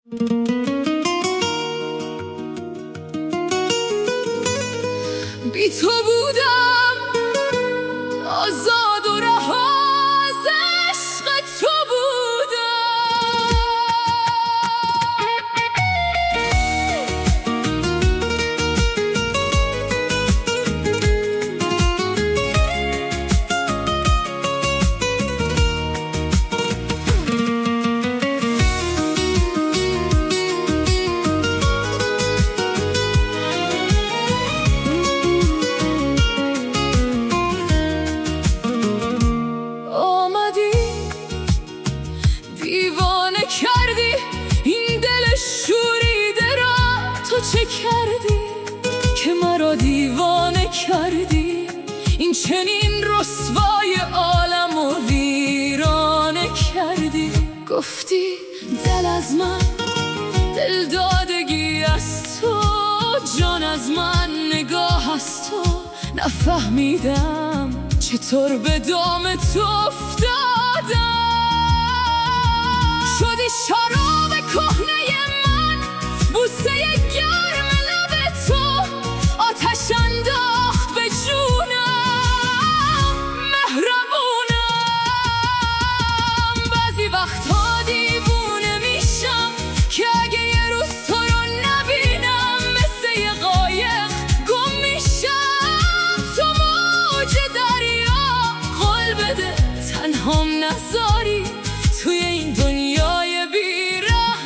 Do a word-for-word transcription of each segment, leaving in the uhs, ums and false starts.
بی تو بودم آزاد و رها، از عشق تو چه کردی که مرا دیوانه کردی؟ این چنین رسوای عالم و ویرانه کردی. گفتی دل از من، دل دادگی از تو، جان از من، نگاه از تو. نفهمیدم چطور به دام تو افتادم. شدی شراب کهنه من، بوسه گرم لب تو، آتش انداخت به جونم. مهربونم، بعضی وقتها دیوونه میشم که اگه یه روز تو رو نبینم، مثل یه قایق گم میشم تو موج دریا. قول بده تنهام نذاری توی این دنیای بی‌رحم.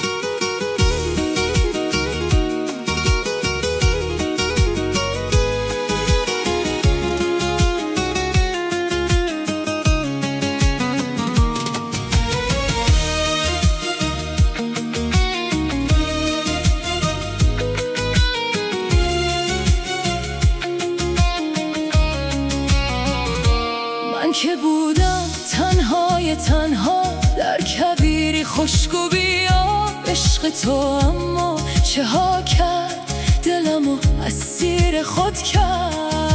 من که بودم تنهای تنها در کبیری خشک و بیا عشق تو، اما چه ها کرد دلمو اسیر خود کرد.